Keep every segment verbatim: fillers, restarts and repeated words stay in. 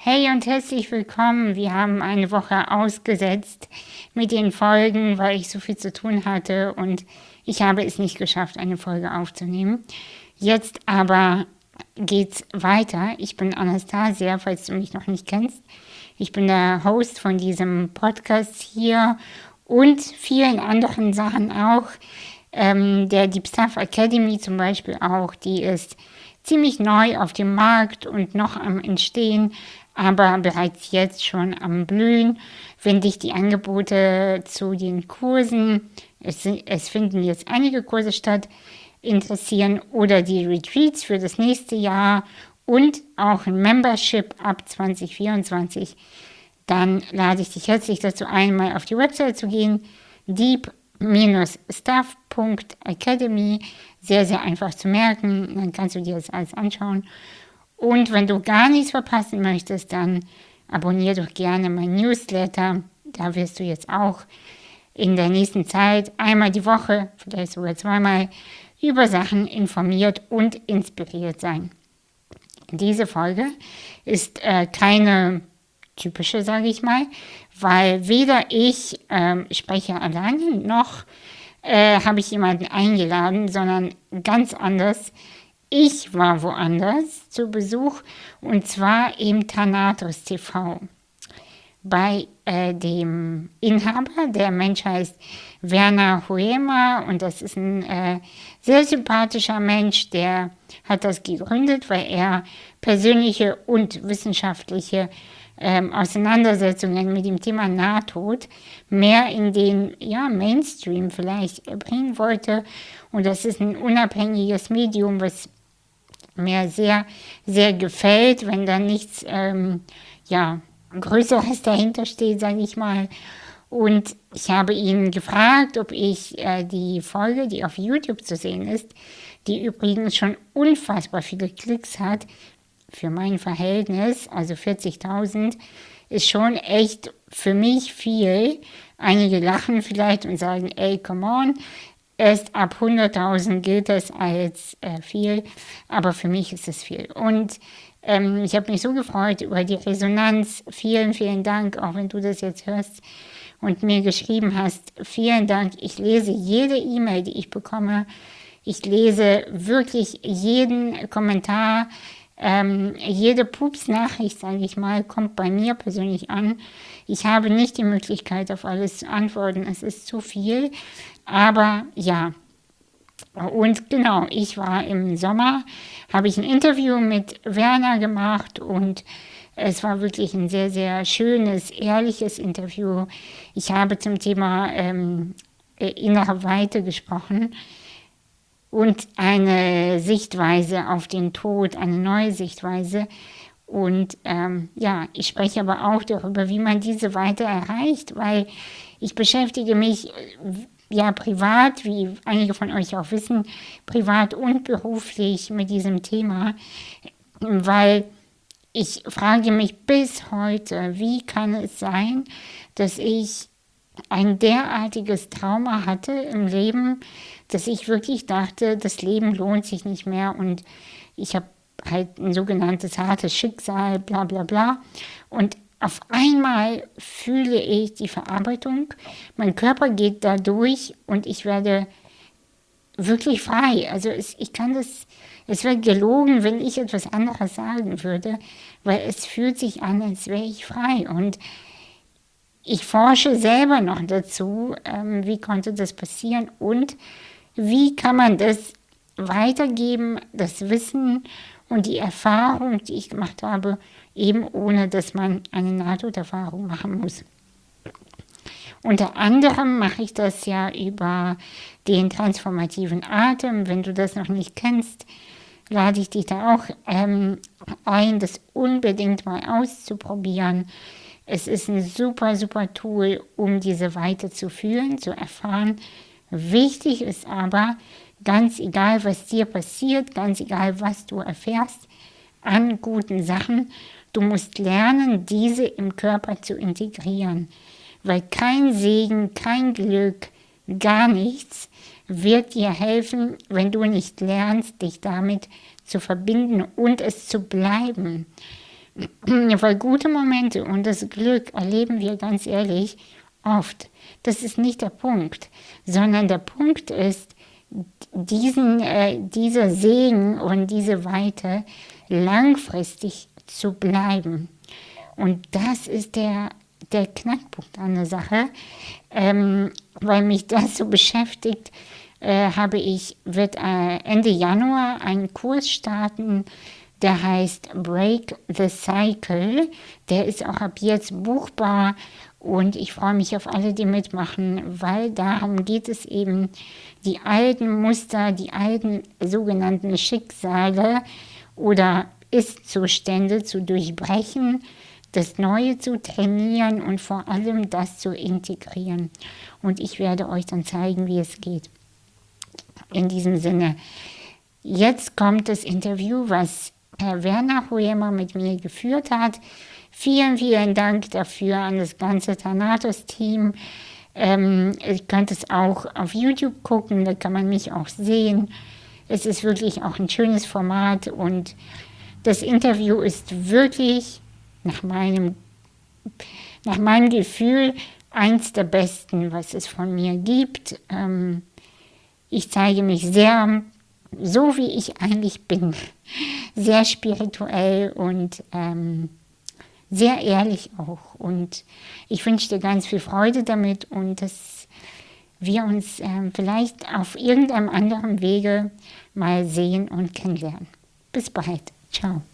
Hey und herzlich willkommen. Wir haben eine Woche ausgesetzt mit den Folgen, weil ich so viel zu tun hatte und ich habe es nicht geschafft, eine Folge aufzunehmen. Jetzt aber geht's weiter. Ich bin Anastasia, falls du mich noch nicht kennst. Ich bin der Host von diesem Podcast hier und vielen anderen Sachen auch. Ähm, der Deep Stuff Academy zum Beispiel auch, die ist ziemlich neu auf dem Markt und noch am Entstehen, aber bereits jetzt schon am Blühen. Wenn dich die Angebote zu den Kursen, es, es finden jetzt einige Kurse statt, interessieren oder die Retreats für das nächste Jahr und auch ein Membership ab zwanzig vierundzwanzig, dann lade ich dich herzlich dazu ein, mal auf die Website zu gehen, deep stuff punkt academy, sehr, sehr einfach zu merken, dann kannst du dir das alles anschauen. Und wenn du gar nichts verpassen möchtest, dann abonniere doch gerne mein Newsletter, da wirst du jetzt auch in der nächsten Zeit einmal die Woche, vielleicht sogar zweimal, über Sachen informiert und inspiriert sein. Diese Folge ist äh, keine typische, sage ich mal, weil weder ich ähm, spreche alleine, noch äh, habe ich jemanden eingeladen, sondern ganz anders. Ich war woanders zu Besuch und zwar im Thanatos T V. Bei äh, dem Inhaber, der Mensch heißt Werner Huema und das ist ein äh, sehr sympathischer Mensch, der hat das gegründet, weil er persönliche und wissenschaftliche ähm, Auseinandersetzungen mit dem Thema Nahtod mehr in den ja, Mainstream vielleicht bringen wollte. Und das ist ein unabhängiges Medium, was mir sehr, sehr gefällt, wenn da nichts ähm, ja, Größeres dahinter steht, sage ich mal. Und ich habe ihn gefragt, ob ich äh, die Folge, die auf YouTube zu sehen ist, die übrigens schon unfassbar viele Klicks hat, für mein Verhältnis, also vierzigtausend, ist schon echt für mich viel. Einige lachen vielleicht und sagen, ey, come on, erst ab hunderttausend gilt das als äh, viel, aber für mich ist es viel. Und ähm, ich habe mich so gefreut über die Resonanz. Vielen, vielen Dank, auch wenn du das jetzt hörst und mir geschrieben hast. Vielen Dank. Ich lese jede E-Mail, die ich bekomme. Ich lese wirklich jeden Kommentar. Ähm, jede Pups-Nachricht, sage ich mal, kommt bei mir persönlich an. Ich habe nicht die Möglichkeit, auf alles zu antworten. Es ist zu viel. Aber ja, und genau, ich war im Sommer, habe ich ein Interview mit Werner gemacht und es war wirklich ein sehr, sehr schönes, ehrliches Interview. Ich habe zum Thema ähm, innere Weite gesprochen und eine Sichtweise auf den Tod, eine neue Sichtweise. Und ähm, ja, ich spreche aber auch darüber, wie man diese Weite erreicht, weil ich beschäftige mich ja privat, wie einige von euch auch wissen, privat und beruflich mit diesem Thema, weil ich frage mich bis heute, wie kann es sein, dass ich ein derartiges Trauma hatte im Leben, dass ich wirklich dachte, das Leben lohnt sich nicht mehr und ich habe halt ein sogenanntes hartes Schicksal, bla bla bla. Und auf einmal fühle ich die Verarbeitung, mein Körper geht da durch und ich werde wirklich frei. Also es, ich kann das, es wäre gelogen, wenn ich etwas anderes sagen würde, weil es fühlt sich an, als wäre ich frei. Und ich forsche selber noch dazu, ähm, wie konnte das passieren und wie kann man das weitergeben, das Wissen und die Erfahrung, die ich gemacht habe, eben ohne, dass man eine Nahtoderfahrung machen muss. Unter anderem mache ich das ja über den transformativen Atem. Wenn du das noch nicht kennst, lade ich dich da auch ähm, ein, das unbedingt mal auszuprobieren. Es ist ein super, super Tool, um diese Weite zu fühlen, zu erfahren. Wichtig ist aber, ganz egal, was dir passiert, ganz egal, was du erfährst an guten Sachen, du musst lernen, diese im Körper zu integrieren. Weil kein Segen, kein Glück, gar nichts wird dir helfen, wenn du nicht lernst, dich damit zu verbinden und es zu bleiben. Weil gute Momente und das Glück erleben wir ganz ehrlich oft. Das ist nicht der Punkt, sondern der Punkt ist, diesen, äh, dieser Segen und diese Weite langfristig zu bleiben. Und das ist der, der Knackpunkt an der Sache. Ähm, weil mich das so beschäftigt, äh, habe ich, wird äh, Ende Januar einen Kurs starten, der heißt Break the Cycle. Der ist auch ab jetzt buchbar und ich freue mich auf alle, die mitmachen, weil darum geht es eben, die alten Muster, die alten sogenannten Schicksale oder Ist-Zustände zu durchbrechen, das Neue zu trainieren und vor allem das zu integrieren. Und ich werde euch dann zeigen, wie es geht. In diesem Sinne, jetzt kommt das Interview, was Herr Werner Huemer mit mir geführt hat. Vielen, vielen Dank dafür an das ganze Thanatos-Team. Ähm, ihr könnt es auch auf YouTube gucken, da kann man mich auch sehen. Es ist wirklich auch ein schönes Format und das Interview ist wirklich nach meinem, nach meinem Gefühl eins der besten, was es von mir gibt. Ähm, ich zeige mich sehr, so wie ich eigentlich bin, sehr spirituell und ähm, sehr ehrlich auch. Und ich wünsche dir ganz viel Freude damit und dass wir uns ähm, vielleicht auf irgendeinem anderen Wege mal sehen und kennenlernen. Bis bald. Ciao.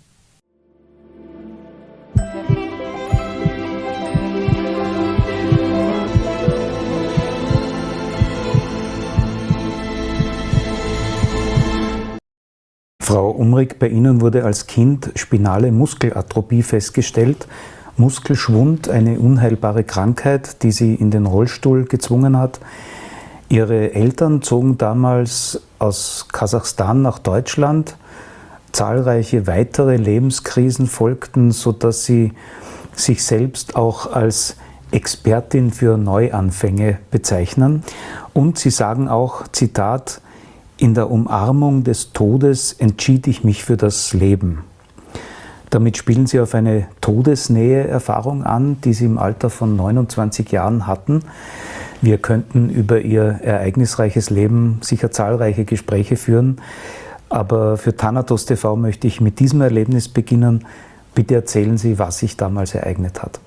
Frau Umrig, bei Ihnen wurde als Kind spinale Muskelatrophie festgestellt, Muskelschwund, eine unheilbare Krankheit, die Sie in den Rollstuhl gezwungen hat. Ihre Eltern zogen damals aus Kasachstan nach Deutschland. Zahlreiche weitere Lebenskrisen folgten, sodass Sie sich selbst auch als Expertin für Neuanfänge bezeichnen. Und Sie sagen auch, Zitat, in der Umarmung des Todes entschied ich mich für das Leben. Damit spielen Sie auf eine Todesnähe-Erfahrung an, die Sie im Alter von neunundzwanzig Jahren hatten. Wir könnten über Ihr ereignisreiches Leben sicher zahlreiche Gespräche führen, aber für Thanatos T V möchte ich mit diesem Erlebnis beginnen. Bitte erzählen Sie, was sich damals ereignet hat.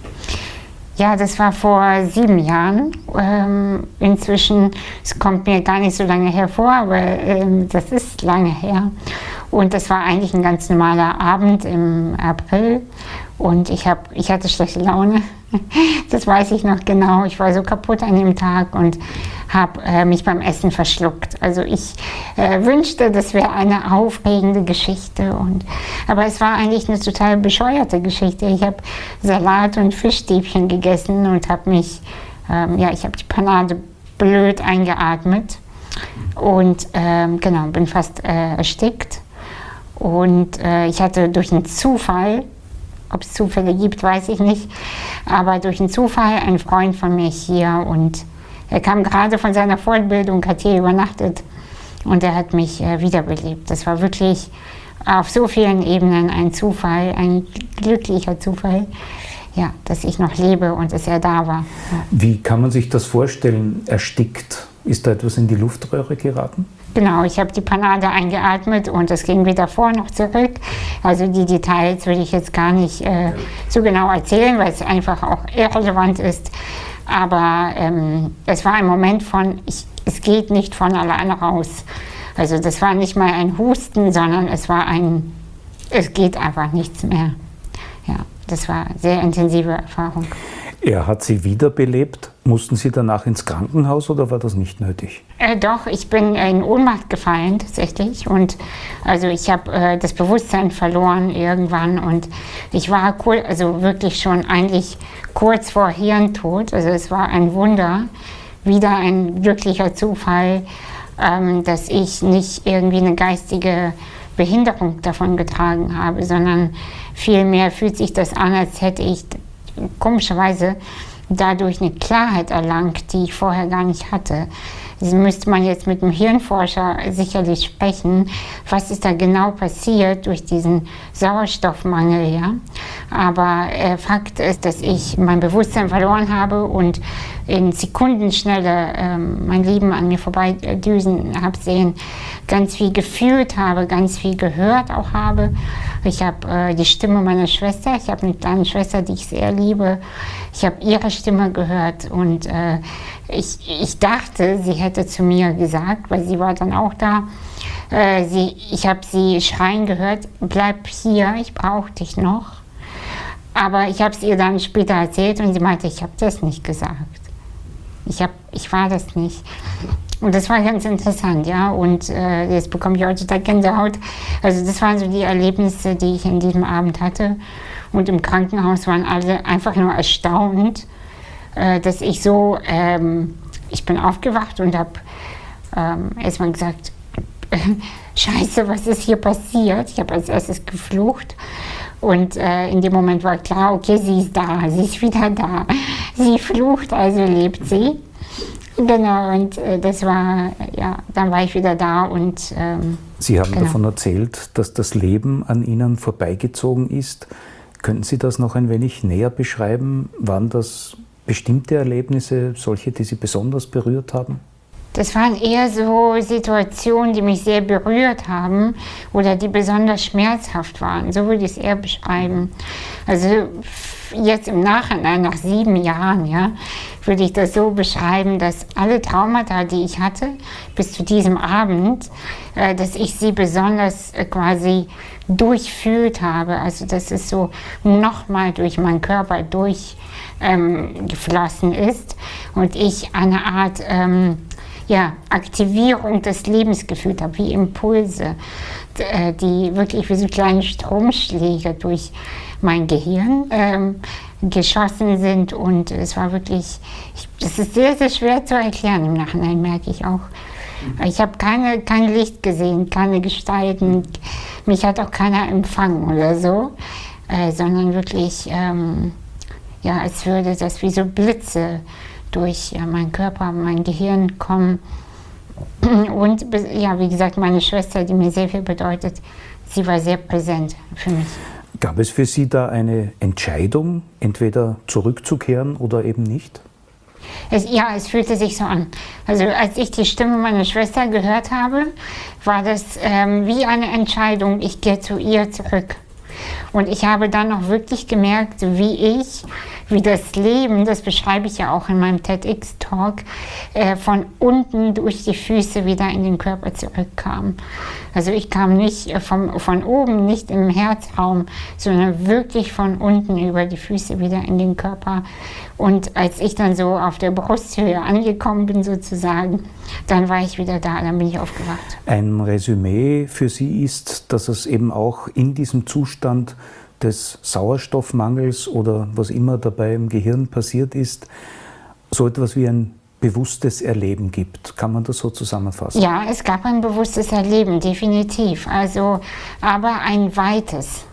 Ja, das war vor sieben Jahren. Ähm, inzwischen, es kommt mir gar nicht so lange hervor, aber ähm, das ist lange her. Und das war eigentlich ein ganz normaler Abend im April. Und ich, hab, ich hatte schlechte Laune. Das weiß ich noch genau. Ich war so kaputt an dem Tag und habe äh, mich beim Essen verschluckt. Also ich äh, wünschte, das wäre eine aufregende Geschichte. Und, aber es war eigentlich eine total bescheuerte Geschichte. Ich habe Salat und Fischstäbchen gegessen und habe mich, ähm, ja, ich habe die Panade blöd eingeatmet. Und ähm, genau, bin fast äh, erstickt. Und äh, ich hatte durch einen Zufall, ob es Zufälle gibt, weiß ich nicht, aber durch einen Zufall ein Freund von mir hier und er kam gerade von seiner Fortbildung, hat hier übernachtet und er hat mich äh, wiederbelebt. Das war wirklich auf so vielen Ebenen ein Zufall, ein glücklicher Zufall, ja, dass ich noch lebe und dass er da war. Ja. Wie kann man sich das vorstellen, erstickt? Ist da etwas in die Luftröhre geraten? Genau, ich habe die Panade eingeatmet und es ging weder vor noch zurück. Also die Details will ich jetzt gar nicht äh, so genau erzählen, weil es einfach auch irrelevant ist. Aber ähm, es war ein Moment von, ich, es geht nicht von alleine raus. Also das war nicht mal ein Husten, sondern es war ein, es geht einfach nichts mehr. Ja, das war eine sehr intensive Erfahrung. Er hat Sie wiederbelebt. Mussten Sie danach ins Krankenhaus oder war das nicht nötig? Äh, doch, ich bin in Ohnmacht gefallen tatsächlich und also ich habe äh, das Bewusstsein verloren irgendwann und ich war cool, also wirklich schon eigentlich kurz vor Hirntod. Also es war ein Wunder, wieder ein glücklicher Zufall, ähm, dass ich nicht irgendwie eine geistige Behinderung davon getragen habe, sondern vielmehr fühlt sich das an, als hätte ich komischerweise dadurch eine Klarheit erlangt, die ich vorher gar nicht hatte. Das müsste man jetzt mit dem Hirnforscher sicherlich sprechen. Was ist da genau passiert durch diesen Sauerstoffmangel? Ja? Aber äh, Fakt ist, dass ich mein Bewusstsein verloren habe und in Sekundenschnelle äh, mein Leben an mir vorbeidüsen habe sehen, ganz viel gefühlt habe, ganz viel gehört auch habe. Ich habe äh, die Stimme meiner Schwester, ich habe eine kleine Schwester, die ich sehr liebe. Ich habe ihre Stimme gehört und äh, ich, ich dachte, sie hätte zu mir gesagt, weil sie war dann auch da, äh, sie, ich habe sie schreien gehört, bleib hier, ich brauche dich noch. Aber ich habe es ihr dann später erzählt und sie meinte, ich habe das nicht gesagt. Ich, hab, ich war das nicht. Und das war ganz interessant, ja. Und äh, jetzt bekomme ich heute Gänsehaut. Also das waren so die Erlebnisse, die ich an diesem Abend hatte. Und im Krankenhaus waren alle einfach nur erstaunt, äh, dass ich so, ähm, ich bin aufgewacht und habe ähm, erstmal gesagt, Scheiße, was ist hier passiert? Ich habe als erstes geflucht. Und äh, in dem Moment war klar, okay, sie ist da, sie ist wieder da. Sie flucht, also lebt sie. Genau, und äh, das war, ja, dann war ich wieder da und ähm, Sie haben genau. davon erzählt, dass das Leben an Ihnen vorbeigezogen ist. Könnten Sie das noch ein wenig näher beschreiben? Waren das bestimmte Erlebnisse, solche, die Sie besonders berührt haben? Das waren eher so Situationen, die mich sehr berührt haben oder die besonders schmerzhaft waren. So würde ich es eher beschreiben. Also jetzt im Nachhinein, nach sieben Jahren, ja, würde ich das so beschreiben, dass alle Traumata, die ich hatte, bis zu diesem Abend, äh, dass ich sie besonders äh, quasi durchfühlt habe. Also dass es so nochmal durch meinen Körper durchgeflossen ähm, ist und ich eine Art ähm, ja, Aktivierung des Lebens gefühlt habe, wie Impulse, die wirklich wie so kleine Stromschläge durch mein Gehirn ähm, geschossen sind. Und es war wirklich, ich, das ist sehr, sehr schwer zu erklären im Nachhinein, merke ich auch. Ich habe keine, kein Licht gesehen, keine Gestalten, mich hat auch keiner empfangen oder so, äh, sondern wirklich, ähm, ja, als würde das wie so Blitze durch ja, meinen Körper, mein Gehirn kommen. Und ja, wie gesagt, meine Schwester, die mir sehr viel bedeutet, sie war sehr präsent für mich. Gab es für Sie da eine Entscheidung, entweder zurückzukehren oder eben nicht? Es, ja, es fühlte sich so an. Also als ich die Stimme meiner Schwester gehört habe, war das ähm, wie eine Entscheidung, ich gehe zu ihr zurück. Und ich habe dann auch wirklich gemerkt, wie ich, wie das Leben, das beschreibe ich ja auch in meinem TEDx-Talk, äh, von unten durch die Füße wieder in den Körper zurückkam. Also ich kam nicht äh, vom, von oben, nicht im Herzraum, sondern wirklich von unten über die Füße wieder in den Körper. Und als ich dann so auf der Brusthöhe angekommen bin sozusagen, dann war ich wieder da, dann bin ich aufgewacht. Ein Resümee für Sie ist, dass es eben auch in diesem Zustand des Sauerstoffmangels oder was immer dabei im Gehirn passiert ist, so etwas wie ein bewusstes Erleben gibt. Kann man das so zusammenfassen? Ja, es gab ein bewusstes Erleben, definitiv. Also, aber ein weites.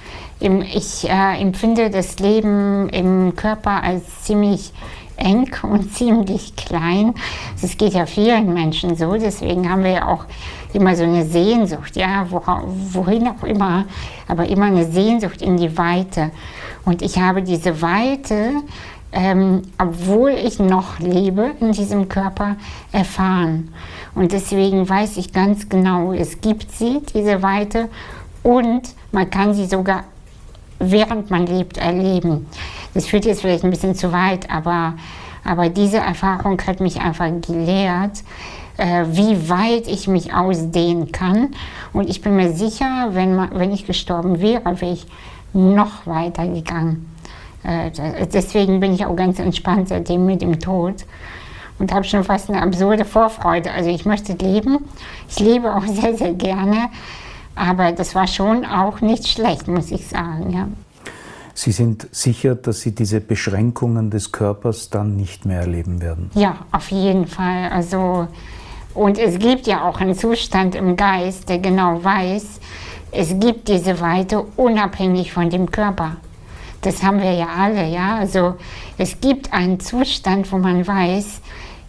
Ich äh, empfinde das Leben im Körper als ziemlich eng und ziemlich klein. Das geht ja vielen Menschen so, deswegen haben wir ja auch immer so eine Sehnsucht, ja, wohin auch immer, aber immer eine Sehnsucht in die Weite. Und ich habe diese Weite, ähm, obwohl ich noch lebe in diesem Körper, erfahren. Und deswegen weiß ich ganz genau, es gibt sie, diese Weite, und man kann sie sogar während man lebt, erleben. Das führt jetzt vielleicht ein bisschen zu weit, aber, aber diese Erfahrung hat mich einfach gelehrt, äh, wie weit ich mich ausdehnen kann. Und ich bin mir sicher, wenn, man, wenn ich gestorben wäre, wäre ich noch weiter gegangen. Äh, deswegen bin ich auch ganz entspannt seitdem mit dem Tod und habe schon fast eine absurde Vorfreude. Also ich möchte leben, ich lebe auch sehr, sehr gerne. Aber das war schon auch nicht schlecht, muss ich sagen. Ja. Sie sind sicher, dass Sie diese Beschränkungen des Körpers dann nicht mehr erleben werden? Ja, auf jeden Fall. Also, und es gibt ja auch einen Zustand im Geist, der genau weiß, es gibt diese Weite unabhängig von dem Körper. Das haben wir ja alle. Ja? Also, es gibt einen Zustand, wo man weiß, ich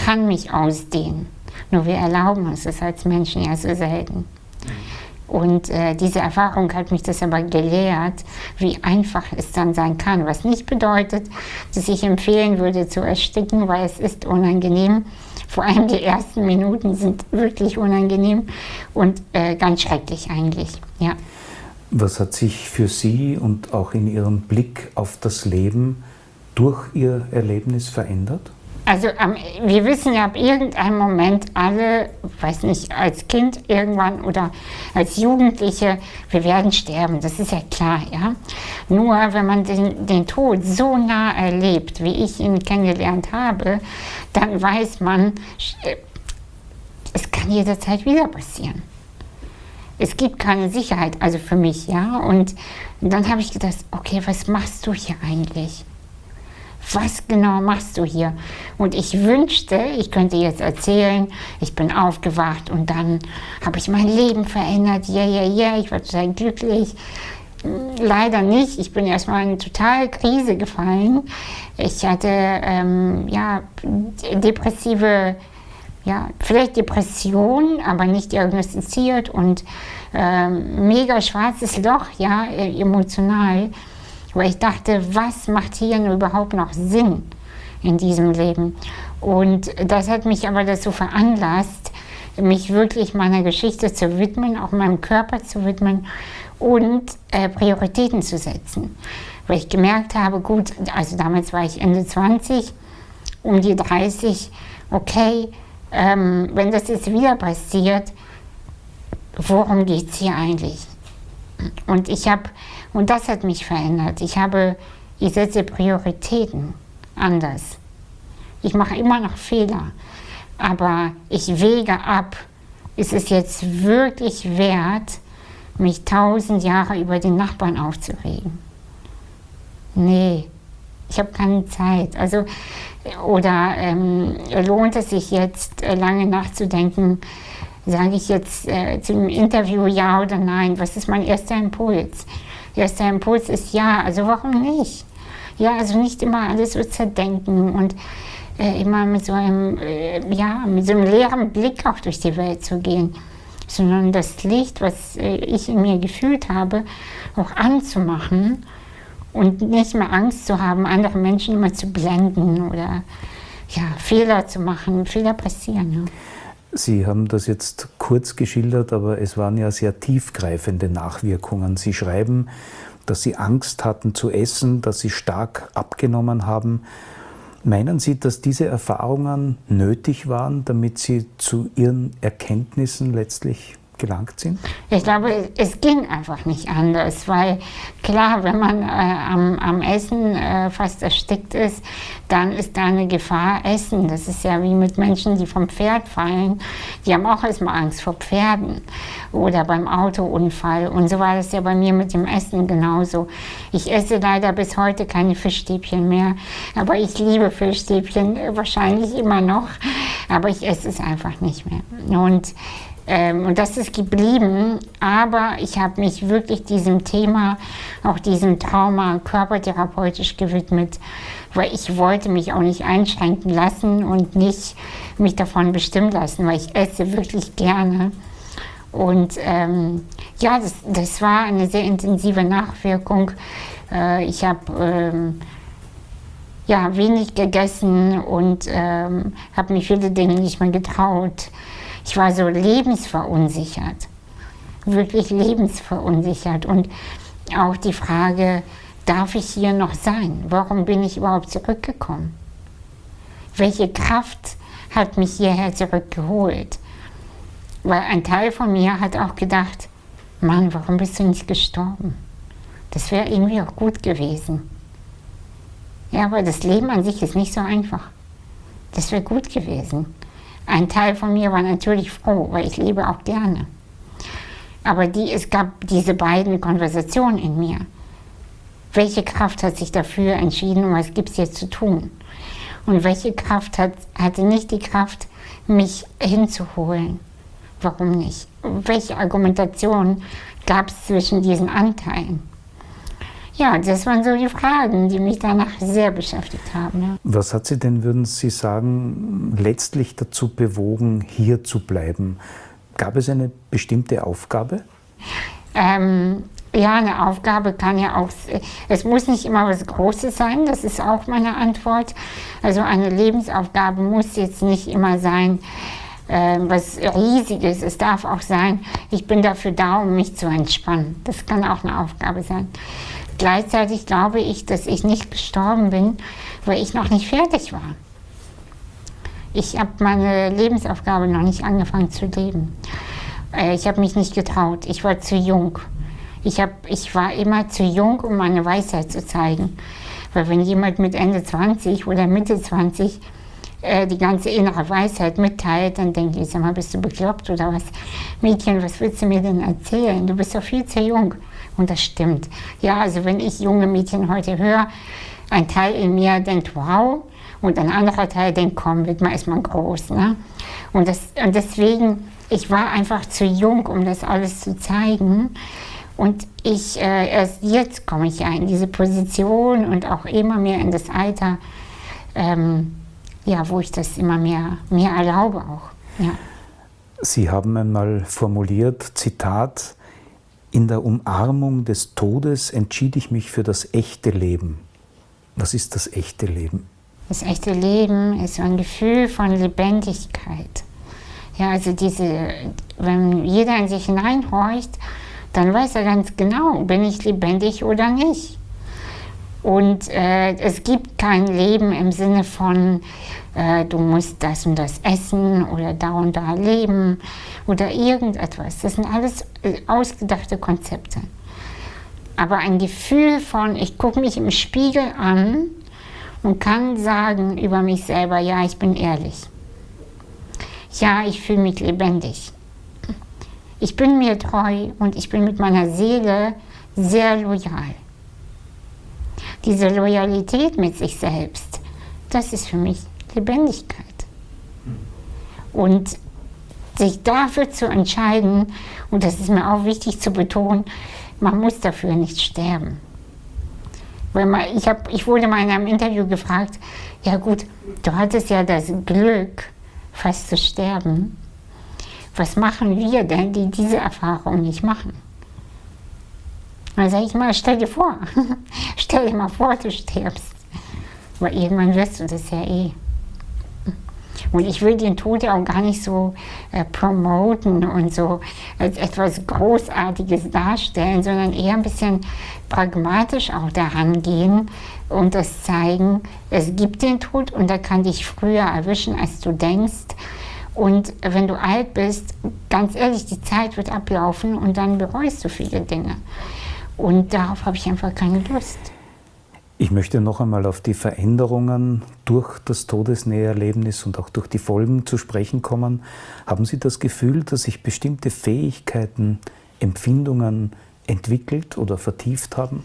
kann mich ausdehnen. Nur wir erlauben uns das als Menschen ja so selten. Und äh, diese Erfahrung hat mich das aber gelehrt, wie einfach es dann sein kann. Was nicht bedeutet, dass ich empfehlen würde zu ersticken, weil es ist unangenehm. Vor allem die ersten Minuten sind wirklich unangenehm und äh, ganz schrecklich eigentlich. Ja. Was hat sich für Sie und auch in Ihrem Blick auf das Leben durch Ihr Erlebnis verändert? Also ähm, wir wissen ja ab irgendeinem Moment alle, weiß nicht, als Kind irgendwann oder als Jugendliche, wir werden sterben, das ist ja klar, ja. Nur wenn man den, den Tod so nah erlebt, wie ich ihn kennengelernt habe, dann weiß man, äh, es kann jederzeit wieder passieren. Es gibt keine Sicherheit, also für mich, ja. Und dann habe ich gedacht, okay, was machst du hier eigentlich? Was genau machst du hier? Und ich wünschte, ich könnte jetzt erzählen, ich bin aufgewacht und dann habe ich mein Leben verändert. Ja, ja, ja, ich war total glücklich. Leider nicht. Ich bin erstmal in eine totale Krise gefallen. Ich hatte ähm, ja, depressive, ja, vielleicht Depression, aber nicht diagnostiziert und ähm, mega schwarzes Loch, ja, emotional. Weil ich dachte, was macht hier denn überhaupt noch Sinn in diesem Leben? Und das hat mich aber dazu veranlasst, mich wirklich meiner Geschichte zu widmen, auch meinem Körper zu widmen und äh, Prioritäten zu setzen. Weil ich gemerkt habe, gut, also damals war ich Ende zwanzig, um die dreißig, okay, ähm, wenn das jetzt wieder passiert, worum geht es hier eigentlich? Und ich habe, und das hat mich verändert, ich habe, ich setze Prioritäten anders. Ich mache immer noch Fehler, aber ich wäge ab, ist es jetzt wirklich wert, mich tausend Jahre über den Nachbarn aufzuregen? Nee, ich habe keine Zeit. Also, oder ähm, lohnt es sich jetzt, äh, lange nachzudenken, sage ich jetzt äh, zu dem Interview ja oder nein? Was ist mein erster Impuls? Erster Impuls ist ja, also warum nicht? Ja, also nicht immer alles so zerdenken und äh, immer mit so, einem, äh, ja, mit so einem leeren Blick auch durch die Welt zu gehen, sondern das Licht, was äh, ich in mir gefühlt habe, auch anzumachen und nicht mehr Angst zu haben, andere Menschen immer zu blenden oder ja, Fehler zu machen. Fehler passieren. Ja. Sie haben das jetzt kurz geschildert, aber es waren ja sehr tiefgreifende Nachwirkungen. Sie schreiben, dass Sie Angst hatten zu essen, dass Sie stark abgenommen haben. Meinen Sie, dass diese Erfahrungen nötig waren, damit Sie zu Ihren Erkenntnissen letztlich gelangt sind? Ich glaube, es ging einfach nicht anders, weil klar, wenn man äh, am, am Essen äh, fast erstickt ist, dann ist da eine Gefahr, Essen. Das ist ja wie mit Menschen, die vom Pferd fallen. Die haben auch erstmal Angst vor Pferden oder beim Autounfall. Und so war das ja bei mir mit dem Essen genauso. Ich esse leider bis heute keine Fischstäbchen mehr, aber ich liebe Fischstäbchen, äh, wahrscheinlich immer noch, aber ich esse es einfach nicht mehr. Und Ähm, und das ist geblieben, aber ich habe mich wirklich diesem Thema, auch diesem Trauma körpertherapeutisch gewidmet, weil ich wollte mich auch nicht einschränken lassen und nicht mich davon bestimmen lassen, weil ich esse wirklich gerne. Und ähm, ja, das, das war eine sehr intensive Nachwirkung. Äh, ich habe ähm, ja, wenig gegessen und ähm, habe mir viele Dinge nicht mehr getraut. Ich war so lebensverunsichert, wirklich lebensverunsichert. Und auch die Frage, darf ich hier noch sein? Warum bin ich überhaupt zurückgekommen? Welche Kraft hat mich hierher zurückgeholt? Weil ein Teil von mir hat auch gedacht, Mann, warum bist du nicht gestorben? Das wäre irgendwie auch gut gewesen. Ja, aber das Leben an sich ist nicht so einfach. Das wäre gut gewesen. Ein Teil von mir war natürlich froh, weil ich lebe auch gerne. Aber die, es gab diese beiden Konversationen in mir. Welche Kraft hat sich dafür entschieden, was gibt es jetzt zu tun? Und welche Kraft hat, hatte nicht die Kraft, mich hinzuholen? Warum nicht? Welche Argumentation gab es zwischen diesen Anteilen? Ja, das waren so die Fragen, die mich danach sehr beschäftigt haben. Ja. Was hat Sie denn, würden Sie sagen, letztlich dazu bewogen, hier zu bleiben? Gab es eine bestimmte Aufgabe? Ähm, ja, eine Aufgabe kann ja auch, es muss nicht immer was Großes sein, das ist auch meine Antwort. Also eine Lebensaufgabe muss jetzt nicht immer sein, äh, was Riesiges. Es darf auch sein, ich bin dafür da, um mich zu entspannen. Das kann auch eine Aufgabe sein. Gleichzeitig glaube ich, dass ich nicht gestorben bin, weil ich noch nicht fertig war. Ich habe meine Lebensaufgabe noch nicht angefangen zu leben. Äh, ich habe mich nicht getraut. Ich war zu jung. Ich, hab, ich war immer zu jung, um meine Weisheit zu zeigen. Weil wenn jemand mit Ende zwanzig oder Mitte zwanzig äh, die ganze innere Weisheit mitteilt, dann denke ich, sag mal, bist du bekloppt oder was? Mädchen, was willst du mir denn erzählen? Du bist doch viel zu jung. Und das stimmt. Ja, also wenn ich junge Mädchen heute höre, ein Teil in mir denkt, wow, und ein anderer Teil denkt, komm, wird mal erstmal groß. Ne? Und, das, und deswegen, ich war einfach zu jung, um das alles zu zeigen. Und ich, äh, erst jetzt komme ich ja in diese Position und auch immer mehr in das Alter, ähm, ja, wo ich das immer mehr, mehr erlaube auch. Ja. Sie haben einmal formuliert, Zitat, in der Umarmung des Todes entschied ich mich für das echte Leben. Was ist das echte Leben? Das echte Leben ist so ein Gefühl von Lebendigkeit. Ja, also diese, wenn jeder in sich hineinhorcht, dann weiß er ganz genau, bin ich lebendig oder nicht. Und äh, es gibt kein Leben im Sinne von, äh, du musst das und das essen oder da und da leben oder irgendetwas. Das sind alles äh, ausgedachte Konzepte. Aber ein Gefühl von, ich gucke mich im Spiegel an und kann sagen über mich selber, ja, ich bin ehrlich. Ja, ich fühle mich lebendig. Ich bin mir treu und ich bin mit meiner Seele sehr loyal. Diese Loyalität mit sich selbst, das ist für mich Lebendigkeit. Und sich dafür zu entscheiden, und das ist mir auch wichtig zu betonen, man muss dafür nicht sterben. Weil man, ich, hab, ich wurde mal in einem Interview gefragt, ja gut, du hattest ja das Glück, fast zu sterben. Was machen wir denn, die diese Erfahrung nicht machen? Dann sage ich mal, stell dir vor, stell dir mal vor, du stirbst. Weil irgendwann wirst du das ja eh. Und ich will den Tod ja auch gar nicht so äh, promoten und so als etwas Großartiges darstellen, sondern eher ein bisschen pragmatisch auch daran gehen und das zeigen, es gibt den Tod und er kann dich früher erwischen, als du denkst. Und wenn du alt bist, ganz ehrlich, die Zeit wird ablaufen und dann bereust du viele Dinge. Und darauf habe ich einfach keine Lust. Ich möchte noch einmal auf die Veränderungen durch das Todesnäherlebnis und auch durch die Folgen zu sprechen kommen. Haben Sie das Gefühl, dass sich bestimmte Fähigkeiten, Empfindungen entwickelt oder vertieft haben?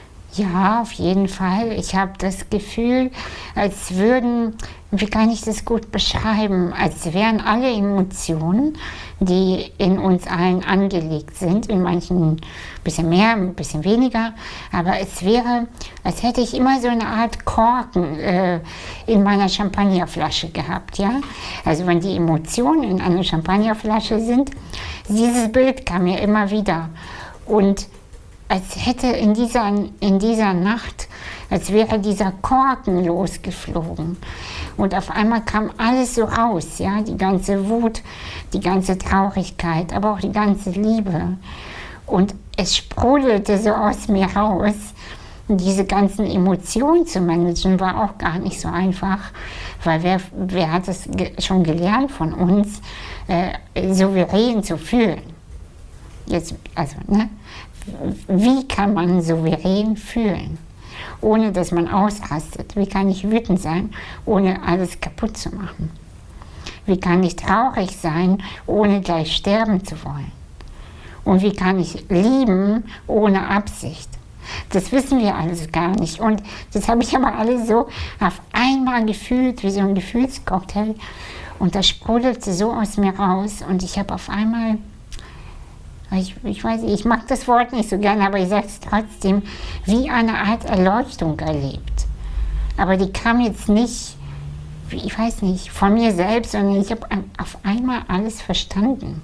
Ja, auf jeden Fall. Ich habe das Gefühl, als würden, wie kann ich das gut beschreiben, als wären alle Emotionen, die in uns allen angelegt sind, in manchen ein bisschen mehr, ein bisschen weniger, aber es wäre, als hätte ich immer so eine Art Korken äh, in meiner Champagnerflasche gehabt. Ja? Also wenn die Emotionen in einer Champagnerflasche sind, dieses Bild kam mir immer wieder. Und als hätte in dieser, in dieser Nacht, als wäre dieser Korken losgeflogen. Und auf einmal kam alles so raus, ja, die ganze Wut, die ganze Traurigkeit, aber auch die ganze Liebe. Und es sprudelte so aus mir raus. Und diese ganzen Emotionen zu managen, war auch gar nicht so einfach, weil wer, wer hat es ge- schon gelernt von uns, äh, souverän zu fühlen. Jetzt, also, ne? Wie kann man souverän fühlen, ohne dass man ausrastet? Wie kann ich wütend sein, ohne alles kaputt zu machen? Wie kann ich traurig sein, ohne gleich sterben zu wollen? Und wie kann ich lieben, ohne Absicht? Das wissen wir alles gar nicht. Und das habe ich aber alles so auf einmal gefühlt, wie so ein Gefühlscocktail. Und das sprudelte so aus mir raus. Und ich habe auf einmal ich, ich weiß nicht, ich mag das Wort nicht so gerne, aber ich sage es trotzdem, wie eine Art Erleuchtung erlebt. Aber die kam jetzt nicht, ich weiß nicht, von mir selbst, sondern ich habe auf einmal alles verstanden.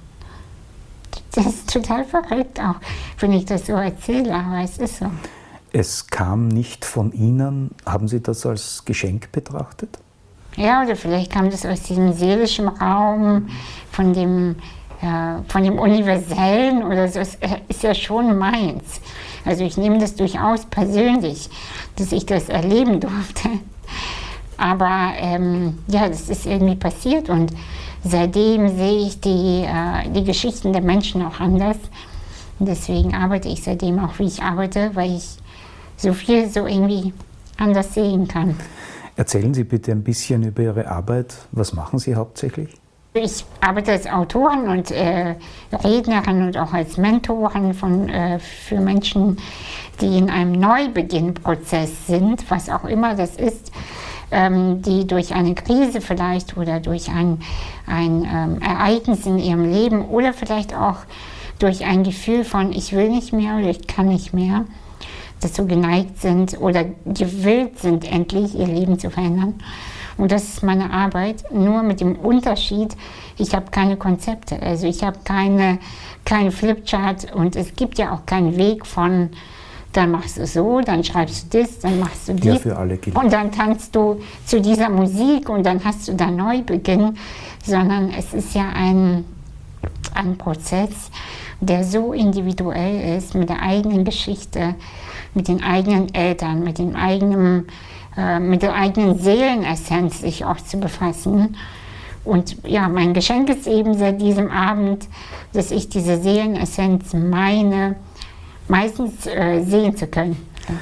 Das ist total verrückt auch, wenn ich das so erzähle, aber es ist so. Es kam nicht von Ihnen. Haben Sie das als Geschenk betrachtet? Ja, oder vielleicht kam das aus diesem seelischen Raum, von dem, äh, von dem Universellen oder so. Es ist ja schon meins. Also ich nehme das durchaus persönlich, dass ich das erleben durfte. Aber ähm, ja, das ist irgendwie passiert und seitdem sehe ich die, äh, die Geschichten der Menschen auch anders. Und deswegen arbeite ich seitdem auch, wie ich arbeite, weil ich so viel so irgendwie anders sehen kann. Erzählen Sie bitte ein bisschen über Ihre Arbeit. Was machen Sie hauptsächlich? Ich arbeite als Autorin und äh, Rednerin und auch als Mentorin von, äh, für Menschen, die in einem Neubeginnprozess sind, was auch immer das ist, ähm, die durch eine Krise vielleicht oder durch ein, ein ähm, Ereignis in ihrem Leben oder vielleicht auch durch ein Gefühl von ich will nicht mehr oder ich kann nicht mehr, dass so geneigt sind oder gewillt sind, endlich ihr Leben zu verändern. Und das ist meine Arbeit, nur mit dem Unterschied, ich habe keine Konzepte, also ich habe keine, keine Flipchart und es gibt ja auch keinen Weg von, dann machst du so, dann schreibst du das, dann machst du dies ja, für alle gilt. Und dann tanzt du zu dieser Musik und dann hast du da Neubeginn, sondern es ist ja ein, ein Prozess, der so individuell ist, mit der eigenen Geschichte, mit den eigenen Eltern, mit dem eigenen, äh, mit der eigenen Seelenessenz sich auch zu befassen. Und ja, mein Geschenk ist eben seit diesem Abend, dass ich diese Seelenessenz meine, meistens äh, sehen zu können.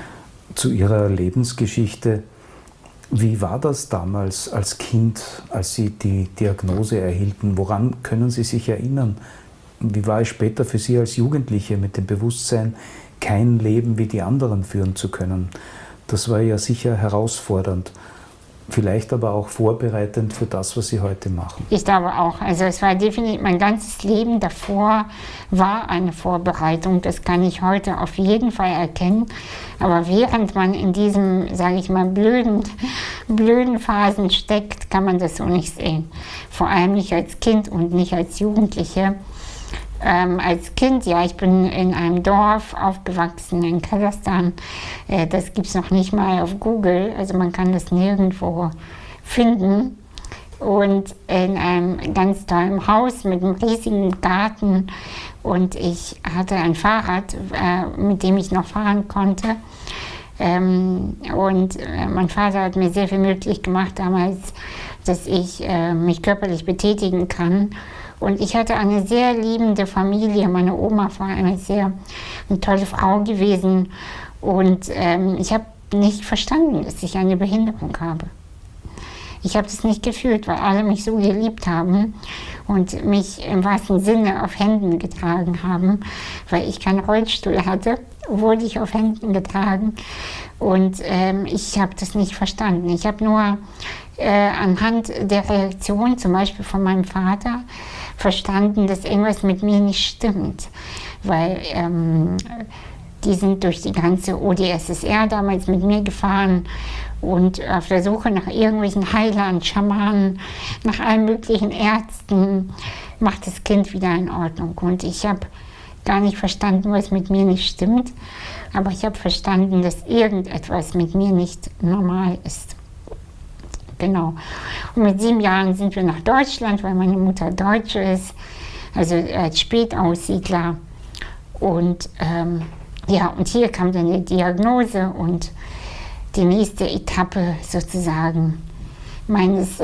Zu Ihrer Lebensgeschichte. Wie war das damals als Kind, als Sie die Diagnose erhielten? Woran können Sie sich erinnern? Wie war es später für Sie als Jugendliche mit dem Bewusstsein, kein Leben wie die anderen führen zu können? Das war ja sicher herausfordernd, vielleicht aber auch vorbereitend für das, was Sie heute machen. Ich glaube auch. Also es war definitiv, mein ganzes Leben davor war eine Vorbereitung. Das kann ich heute auf jeden Fall erkennen. Aber während man in diesem, sage ich mal, blöden, blöden Phasen steckt, kann man das so nicht sehen. Vor allem nicht als Kind und nicht als Jugendliche. Ähm, als Kind, ja, ich bin in einem Dorf aufgewachsen in Kasachstan. Äh, das gibt es noch nicht mal auf Google, also man kann das nirgendwo finden. Und in einem ganz tollen Haus mit einem riesigen Garten. Und ich hatte ein Fahrrad, äh, mit dem ich noch fahren konnte. Ähm, und äh, mein Vater hat mir sehr viel möglich gemacht damals, dass ich äh, mich körperlich betätigen kann. Und ich hatte eine sehr liebende Familie. Meine Oma war eine sehr eine tolle Frau gewesen. Und ähm, ich habe nicht verstanden, dass ich eine Behinderung habe. Ich habe das nicht gefühlt, weil alle mich so geliebt haben und mich im wahrsten Sinne auf Händen getragen haben. Weil ich keinen Rollstuhl hatte, wurde ich auf Händen getragen. Und ähm, ich habe das nicht verstanden. Ich habe nur äh, anhand der Reaktion, zum Beispiel von meinem Vater, verstanden, dass irgendwas mit mir nicht stimmt. Weil ähm, die sind durch die ganze O D S S R damals mit mir gefahren und auf der Suche nach irgendwelchen Heilern, Schamanen, nach allen möglichen Ärzten, macht das Kind wieder in Ordnung. Und ich habe gar nicht verstanden, was mit mir nicht stimmt, aber ich habe verstanden, dass irgendetwas mit mir nicht normal ist. Genau. Und mit sieben Jahren sind wir nach Deutschland, weil meine Mutter Deutsche ist, also als Spätaussiedler. Und ähm, ja, und hier kam dann die Diagnose und die nächste Etappe sozusagen meines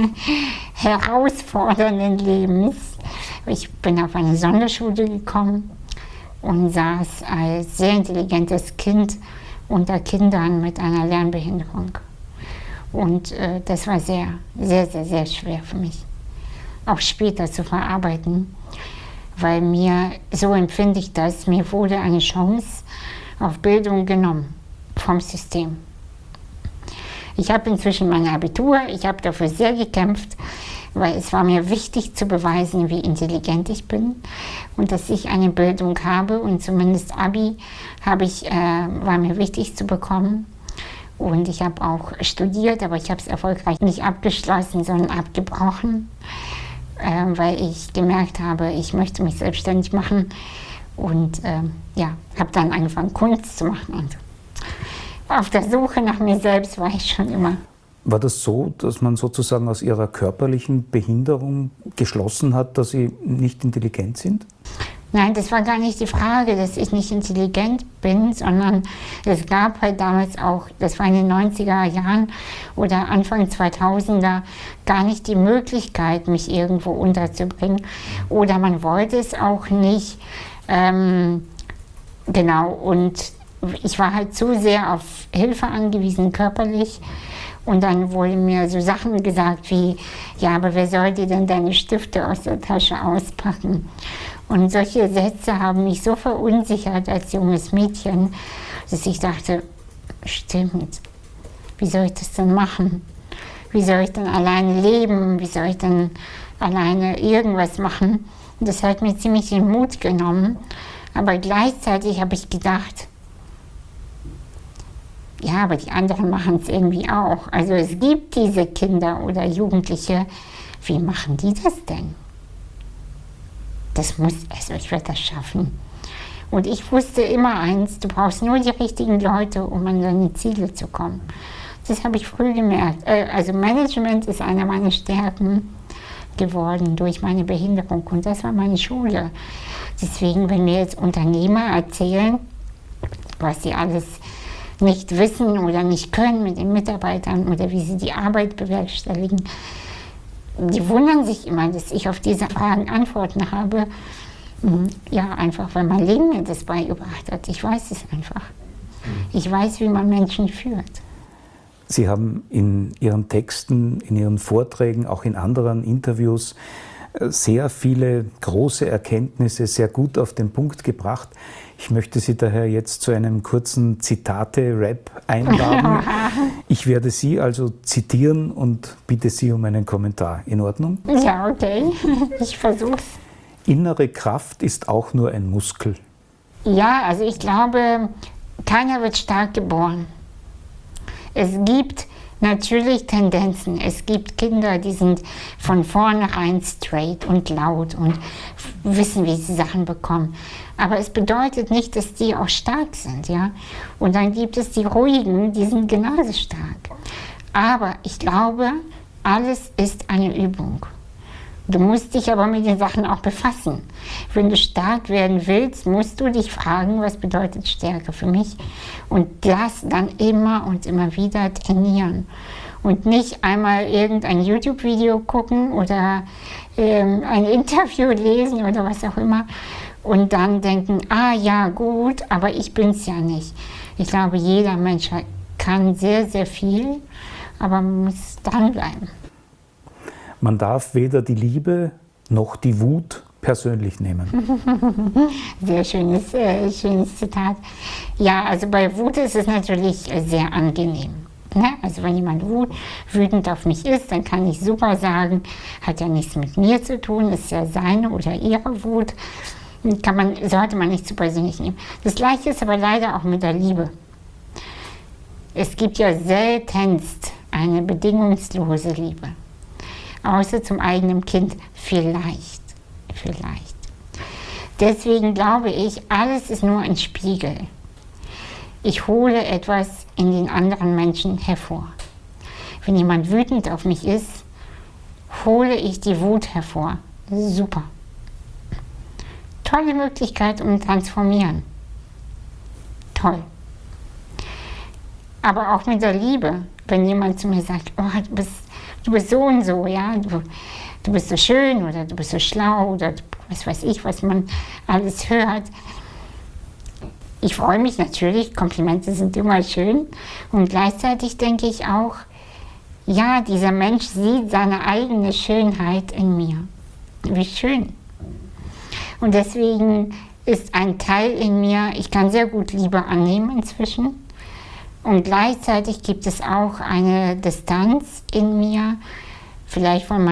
herausfordernden Lebens. Ich bin auf eine Sonderschule gekommen und saß als sehr intelligentes Kind unter Kindern mit einer Lernbehinderung. Und äh, das war sehr, sehr, sehr, sehr schwer für mich, auch später zu verarbeiten, weil mir, so empfinde ich das, mir wurde eine Chance auf Bildung genommen vom System. Ich habe inzwischen mein Abitur, ich habe dafür sehr gekämpft, weil es war mir wichtig zu beweisen, wie intelligent ich bin und dass ich eine Bildung habe und zumindest Abi habe ich, äh, war mir wichtig zu bekommen. Und ich habe auch studiert, aber ich habe es erfolgreich nicht abgeschlossen, sondern abgebrochen, äh, weil ich gemerkt habe, ich möchte mich selbstständig machen und äh, ja, habe dann angefangen Kunst zu machen. Und auf der Suche nach mir selbst war ich schon immer. War das so, dass man sozusagen aus Ihrer körperlichen Behinderung geschlossen hat, dass Sie nicht intelligent sind? Nein, das war gar nicht die Frage, dass ich nicht intelligent bin, sondern es gab halt damals auch, das war in den neunziger Jahren oder Anfang zweitausender, gar nicht die Möglichkeit, mich irgendwo unterzubringen. Oder man wollte es auch nicht. Ähm, genau, und ich war halt zu sehr auf Hilfe angewiesen, körperlich. Und dann wurden mir so Sachen gesagt wie, ja, aber wer soll dir denn deine Stifte aus der Tasche auspacken? Und solche Sätze haben mich so verunsichert als junges Mädchen, dass ich dachte, stimmt, wie soll ich das denn machen? Wie soll ich denn alleine leben? Wie soll ich denn alleine irgendwas machen? Und das hat mir ziemlich den Mut genommen. Aber gleichzeitig habe ich gedacht, ja, aber die anderen machen es irgendwie auch. Also es gibt diese Kinder oder Jugendliche, wie machen die das denn? Das muss, also ich werde das schaffen. Und ich wusste immer eins, du brauchst nur die richtigen Leute, um an deine Ziele zu kommen. Das habe ich früh gemerkt. Also Management ist eine meiner Stärken geworden durch meine Behinderung und das war meine Schule. Deswegen, wenn mir jetzt Unternehmer erzählen, was sie alles nicht wissen oder nicht können mit den Mitarbeitern oder wie sie die Arbeit bewerkstelligen, die wundern sich immer, dass ich auf diese Fragen Antworten habe. Ja, einfach, weil mein Leben mir das beigebracht hat. Ich weiß es einfach. Ich weiß, wie man Menschen führt. Sie haben in Ihren Texten, in Ihren Vorträgen, auch in anderen Interviews sehr viele große Erkenntnisse sehr gut auf den Punkt gebracht. Ich möchte Sie daher jetzt zu einem kurzen Zitate-Rap einladen. Ich werde Sie also zitieren und bitte Sie um einen Kommentar. In Ordnung? Ja, okay. Ich versuch's. Innere Kraft ist auch nur ein Muskel. Ja, also ich glaube, keiner wird stark geboren. Es gibt natürlich Tendenzen. Es gibt Kinder, die sind von vornherein straight und laut und wissen, wie sie Sachen bekommen. Aber es bedeutet nicht, dass die auch stark sind, ja. Und dann gibt es die Ruhigen, die sind genauso stark. Aber ich glaube, alles ist eine Übung. Du musst dich aber mit den Sachen auch befassen. Wenn du stark werden willst, musst du dich fragen, was bedeutet Stärke für mich? Und das dann immer und immer wieder trainieren. Und nicht einmal irgendein YouTube-Video gucken oder ähm, ein Interview lesen oder was auch immer und dann denken, ah ja, gut, aber ich bin's ja nicht. Ich glaube, jeder Mensch kann sehr, sehr viel, aber man muss dranbleiben. Man darf weder die Liebe noch die Wut persönlich nehmen. Sehr schönes, äh, schönes Zitat. Ja, also bei Wut ist es natürlich äh, sehr angenehm. Ne? Also wenn jemand wut, wütend auf mich ist, dann kann ich super sagen, hat ja nichts mit mir zu tun, ist ja seine oder ihre Wut. Kann man, sollte man nicht zu persönlich nehmen. Das Gleiche ist aber leider auch mit der Liebe. Es gibt ja seltenst eine bedingungslose Liebe. Außer zum eigenen Kind vielleicht, vielleicht. Deswegen glaube ich, alles ist nur ein Spiegel. Ich hole etwas in den anderen Menschen hervor. Wenn jemand wütend auf mich ist, hole ich die Wut hervor. Super. Tolle Möglichkeit, um zu transformieren. Toll. Aber auch mit der Liebe, wenn jemand zu mir sagt, oh, du bist Du bist so und so, ja, du, du bist so schön oder du bist so schlau oder was weiß ich, was man alles hört. Ich freue mich natürlich, Komplimente sind immer schön und gleichzeitig denke ich auch, ja, dieser Mensch sieht seine eigene Schönheit in mir. Wie schön. Und deswegen ist ein Teil in mir, ich kann sehr gut Liebe annehmen inzwischen. Und gleichzeitig gibt es auch eine Distanz in mir, vielleicht von meinem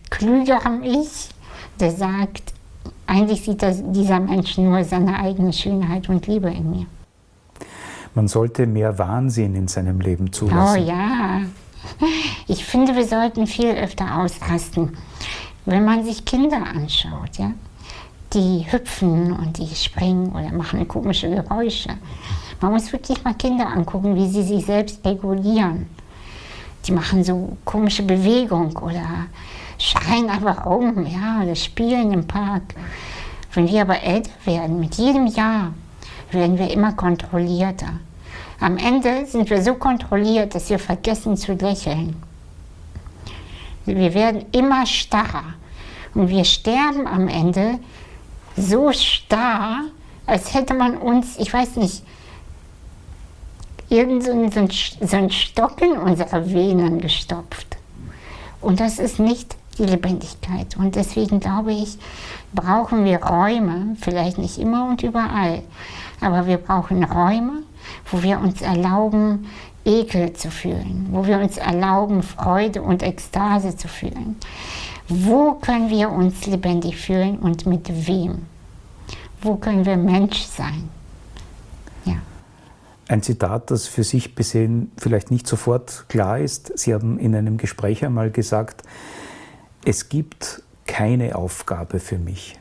klügerem Ich, der sagt, eigentlich sieht das, dieser Mensch nur seine eigene Schönheit und Liebe in mir. Man sollte mehr Wahnsinn in seinem Leben zulassen. Oh ja, ich finde, wir sollten viel öfter ausrasten. Wenn man sich Kinder anschaut, ja, die hüpfen und die springen oder machen komische Geräusche. Man muss wirklich mal Kinder angucken, wie sie sich selbst regulieren. Die machen so komische Bewegungen oder schreien einfach rum, ja, oder spielen im Park. Wenn wir aber älter werden, mit jedem Jahr, werden wir immer kontrollierter. Am Ende sind wir so kontrolliert, dass wir vergessen zu lächeln. Wir werden immer starrer und wir sterben am Ende so starr, als hätte man uns, ich weiß nicht, irgend so ein, so ein Stock in unsere Venen gestopft. Und das ist nicht die Lebendigkeit. Und deswegen glaube ich, brauchen wir Räume, vielleicht nicht immer und überall, aber wir brauchen Räume, wo wir uns erlauben, Ekel zu fühlen, wo wir uns erlauben, Freude und Ekstase zu fühlen. Wo können wir uns lebendig fühlen und mit wem? Wo können wir Mensch sein? Ja. Ein Zitat, das für sich besehen vielleicht nicht sofort klar ist. Sie haben in einem Gespräch einmal gesagt, es gibt keine Aufgabe für mich.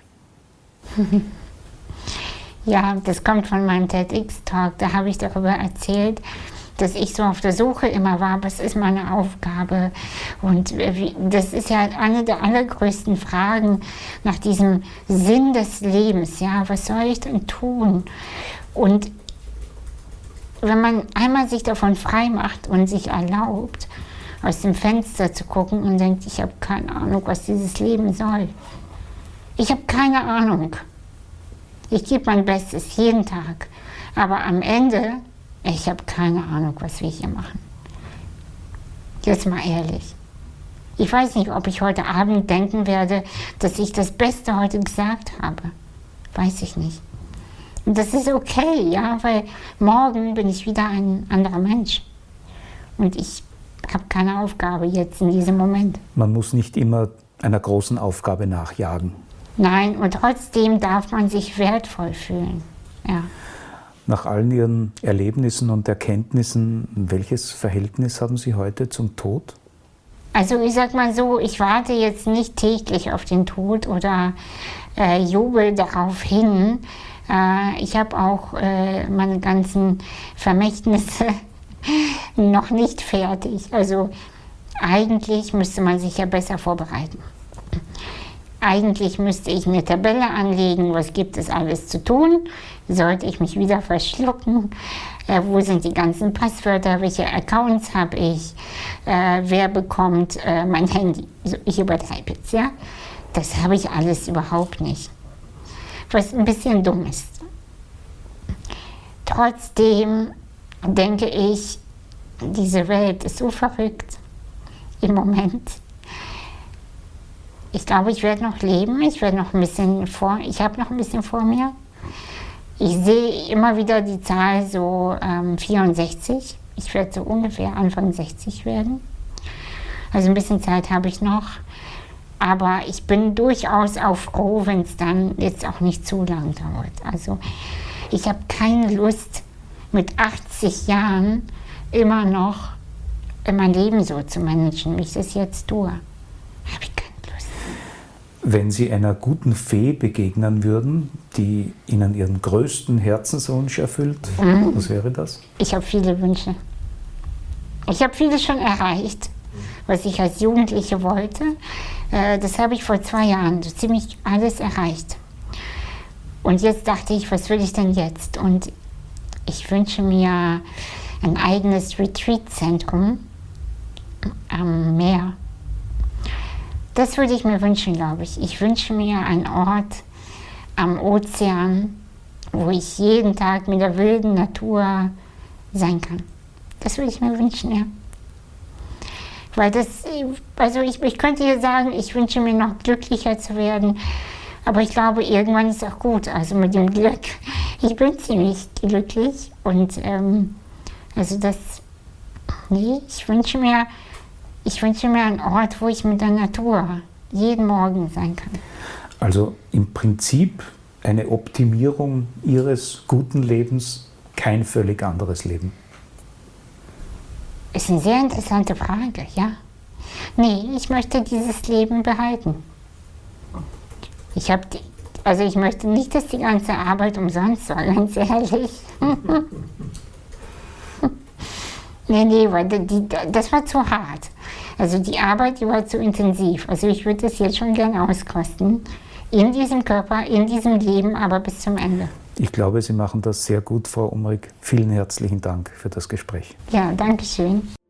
Ja, das kommt von meinem TEDx-Talk. Da habe ich darüber erzählt, dass ich so auf der Suche immer war, was ist meine Aufgabe? Und das ist ja eine der allergrößten Fragen nach diesem Sinn des Lebens. Ja, was soll ich denn tun? Und wenn man einmal sich davon frei macht und sich erlaubt, aus dem Fenster zu gucken und denkt, ich habe keine Ahnung, was dieses Leben soll. Ich habe keine Ahnung. Ich gebe mein Bestes jeden Tag. Aber am Ende, ich habe keine Ahnung, was wir hier machen. Jetzt mal ehrlich. Ich weiß nicht, ob ich heute Abend denken werde, dass ich das Beste heute gesagt habe. Weiß ich nicht. Und das ist okay, ja, weil morgen bin ich wieder ein anderer Mensch. Und ich habe keine Aufgabe jetzt in diesem Moment. Man muss nicht immer einer großen Aufgabe nachjagen. Nein, und trotzdem darf man sich wertvoll fühlen. Ja. Nach allen Ihren Erlebnissen und Erkenntnissen, welches Verhältnis haben Sie heute zum Tod? Also ich sag mal so, ich warte jetzt nicht täglich auf den Tod oder äh, jubel darauf hin. Äh, ich habe auch äh, meine ganzen Vermächtnisse noch nicht fertig. Also eigentlich müsste man sich ja besser vorbereiten. Eigentlich müsste ich eine Tabelle anlegen, was gibt es alles zu tun, sollte ich mich wieder verschlucken, äh, wo sind die ganzen Passwörter, welche Accounts habe ich, äh, wer bekommt äh, mein Handy. Also ich übertreibe jetzt, ja. Das habe ich alles überhaupt nicht, was ein bisschen dumm ist. Trotzdem denke ich, diese Welt ist so verrückt im Moment. Ich glaube, ich werde noch leben, ich werde noch ein bisschen vor, ich habe noch ein bisschen vor mir. Ich sehe immer wieder die Zahl so ähm, vierundsechzig. Ich werde so ungefähr Anfang sechzig werden. Also ein bisschen Zeit habe ich noch. Aber ich bin durchaus auch froh, wenn es dann jetzt auch nicht zu lang dauert. Also ich habe keine Lust, mit achtzig Jahren immer noch mein Leben so zu managen, wie ich das jetzt tue. Habe ich keine Lust. Wenn Sie einer guten Fee begegnen würden, die Ihnen Ihren größten Herzenswunsch erfüllt, mhm. was wäre das? Ich habe viele Wünsche. Ich habe vieles schon erreicht, was ich als Jugendliche wollte. Das habe ich vor zwei Jahren so ziemlich alles erreicht. Und jetzt dachte ich, was will ich denn jetzt? Und ich wünsche mir ein eigenes Retreat-Zentrum am Meer. Das würde ich mir wünschen, glaube ich. Ich wünsche mir einen Ort am Ozean, wo ich jeden Tag mit der wilden Natur sein kann. Das würde ich mir wünschen, ja. Weil das, also ich, ich könnte hier sagen, ich wünsche mir noch glücklicher zu werden, aber ich glaube, irgendwann ist auch gut, also mit dem Glück. Ich bin ziemlich glücklich und ähm, also das, nee, ich wünsche mir, ich wünsche mir einen Ort, wo ich mit der Natur jeden Morgen sein kann. Also im Prinzip eine Optimierung Ihres guten Lebens, kein völlig anderes Leben. Ist eine sehr interessante Frage, ja. Nee, ich möchte dieses Leben behalten. Ich habe, also ich möchte nicht, dass die ganze Arbeit umsonst war, ganz ehrlich. nee, nee, weil die, das war zu hart. Also die Arbeit, die war zu intensiv. Also ich würde das jetzt schon gerne auskosten. In diesem Körper, in diesem Leben, aber bis zum Ende. Ich glaube, Sie machen das sehr gut, Frau Umrig. Vielen herzlichen Dank für das Gespräch. Ja, danke schön.